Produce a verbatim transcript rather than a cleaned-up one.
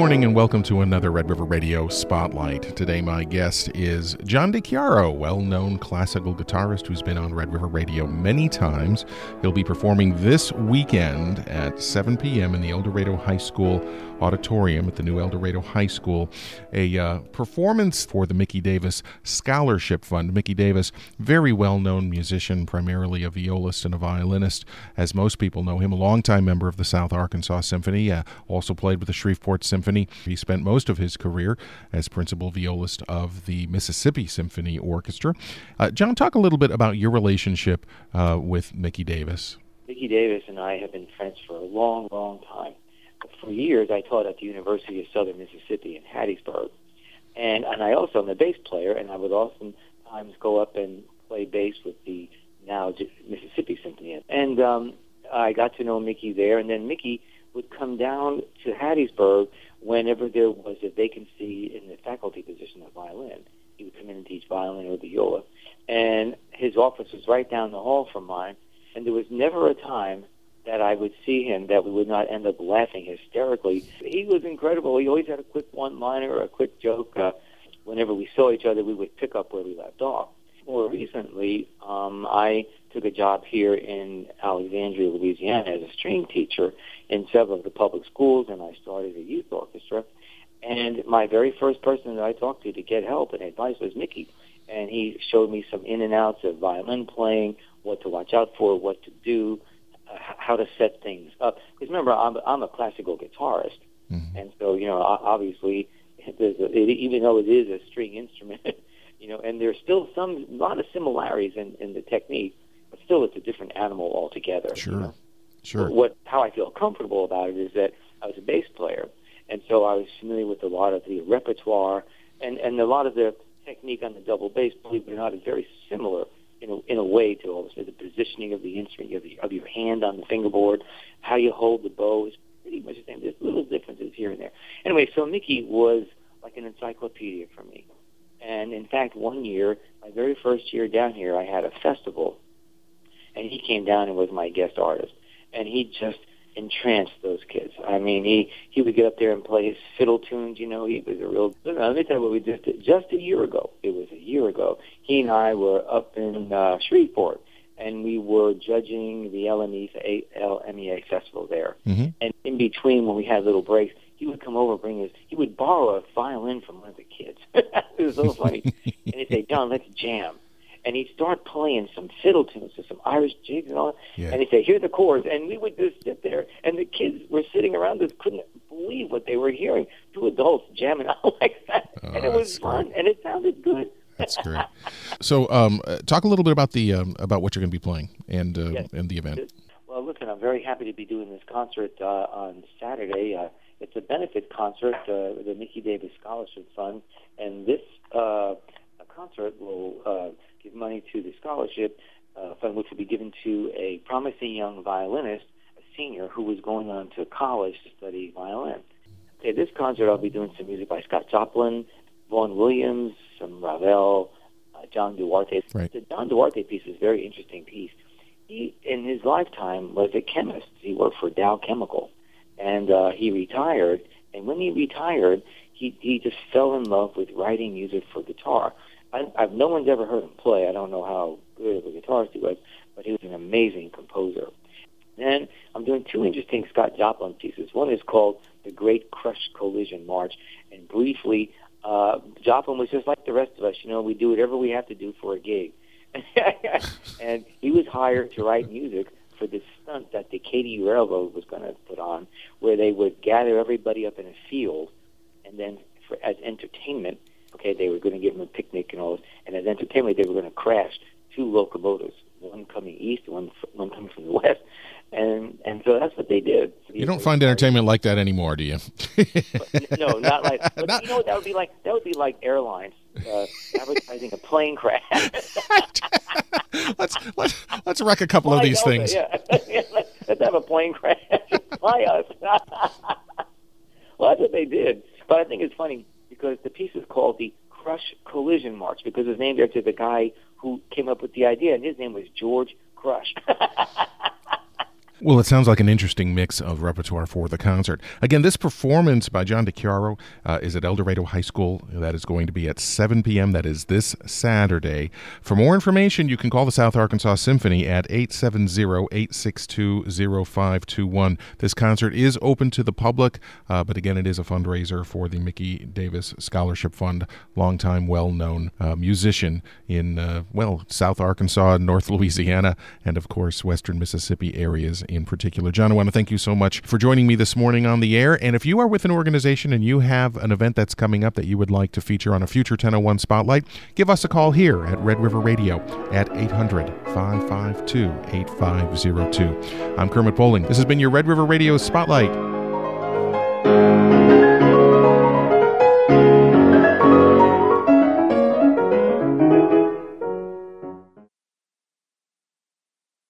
morning and welcome to another Red River Radio Spotlight. Today my guest is John DiChiaro, well-known classical guitarist who's been on Red River Radio many times. He'll be performing this weekend at seven p.m. in the El Dorado High School Auditorium at the new El Dorado High School, a uh, performance for the Mickey Davis Scholarship Fund. Mickey Davis, very well-known musician, primarily a violist and a violinist, as most people know him, a longtime member of the South Arkansas Symphony, uh, also played with the Shreveport Symphony. He spent most of his career as principal violist of the Mississippi Symphony Orchestra. Uh, John, talk a little bit about your relationship uh, with Mickey Davis. Mickey Davis and I have been friends for a long, long time. For years, I taught at the University of Southern Mississippi in Hattiesburg. And and I also am a bass player, and I would oftentimes go up and play bass with the now Mississippi Symphony. And um, I got to know Mickey there, and then Mickey would come down to Hattiesburg whenever there was a vacancy in the faculty position of violin. He would come in and teach violin or viola. And his office was right down the hall from mine, and there was never a time that I would see him that we would not end up laughing hysterically. He was incredible. He always had a quick one-liner or a quick joke. Uh, whenever we saw each other, we would pick up where we left off. More recently, um, I took a job here in Alexandria, Louisiana as a string teacher in several of the public schools, and I started a youth orchestra. And my very first person that I talked to to get help and advice was Mickey. And he showed me some in and outs of violin playing, what to watch out for, what to do, uh, how to set things up. Because remember, I'm, I'm a classical guitarist. Mm-hmm. And so, you know, obviously, there's a, it, even though it is a string instrument, you know, and there's still some, a lot of similarities in, in the technique, but still it's a different animal altogether. Sure, you know? sure. What, how I feel comfortable about it is that I was a bass player, and so I was familiar with a lot of the repertoire, and, and a lot of the technique on the double bass, believe it or not, is very similar in a, in a way to all this. The positioning of the instrument, of, the, of your hand on the fingerboard, how you hold the bow is pretty much the same. There's little differences here and there. Anyway, so Mickey was like an encyclopedia for me. And in fact, one year, my very first year down here, I had a festival, and he came down and was my guest artist. And he just entranced those kids. I mean, he, he would get up there and play his fiddle tunes. You know, he was a real... Let me tell you what we just did. Just a year ago, it was a year ago, he and I were up in uh, Shreveport, and we were judging the L M E A festival there. Mm-hmm. And in between, when we had little breaks, he would come over and bring his... He would borrow a violin from one of the kids. It was so funny. And he'd say, John, let's jam. And he'd start playing some fiddle tunes, so some Irish jigs and all. Yeah. And he'd say, here are the chords. And we would just sit there, and the kids were sitting around us, couldn't believe what they were hearing. Two adults jamming out like that. Oh, and it was fun, great. And it sounded good. That's great. So um, uh, talk a little bit about the um, about what you're going to be playing and, uh, yes. and the event. Well, listen, I'm very happy to be doing this concert uh, on Saturday. Uh, it's a benefit concert, uh, the Mickey Davis Scholarship Fund. And this uh, concert will... Uh, give money to the scholarship uh, fund, which will be given to a promising young violinist, a senior, who was going on to college to study violin. Okay, this concert I'll be doing some music by Scott Joplin, Vaughan Williams, some Ravel, uh, John Duarte. Right. The John Duarte piece is a very interesting piece. He, in his lifetime, was a chemist. He worked for Dow Chemical, and uh, he retired. And when he retired, he, he just fell in love with writing music for guitar. I, I've no one's ever heard him play. I don't know how good of a guitarist he was, but he was an amazing composer. Then I'm doing two interesting Scott Joplin pieces. One is called The Great Crush Collision March, and briefly, uh, Joplin was just like the rest of us. You know, we do whatever we have to do for a gig. And he was hired to write music for this stunt that the Katy Railroad was going to put on, where they would gather everybody up in a field, and then for, as entertainment, okay, they were going to give them a picnic and all this, and as entertainment, they were going to crash two locomotives, one coming east and one, one coming from the west, and and so that's what they did. You don't find entertainment like that anymore, do you? But, no, not like. But not, you know what that would be like? That would be like airlines uh, advertising a plane crash. let's let's let's wreck a couple Fly of these Delta, things. Yeah. Yeah, let's, let's have a plane crash. Fly us. Well, that's what they did. But I think it's funny, because the piece is called the Crush Collision March, because it's named after the guy who came up with the idea, and his name was George Crush. Well, it sounds like an interesting mix of repertoire for the concert. Again, this performance by John DeChiaro uh, is at El Dorado High School. That is going to be at seven p.m. That is this Saturday. For more information, you can call the South Arkansas Symphony at eight seven zero, eight six two, zero five two one. This concert is open to the public, uh, but again, it is a fundraiser for the Mickey Davis Scholarship Fund, longtime well-known uh, musician in, uh, well, South Arkansas, North Louisiana, and, of course, Western Mississippi areas in particular. John, I want to thank you so much for joining me this morning on the air. And if you are with an organization and you have an event that's coming up that you would like to feature on a future ten oh one Spotlight, give us a call here at Red River Radio at eight hundred, five five two, eight five zero two. I'm Kermit Bowling. This has been your Red River Radio Spotlight.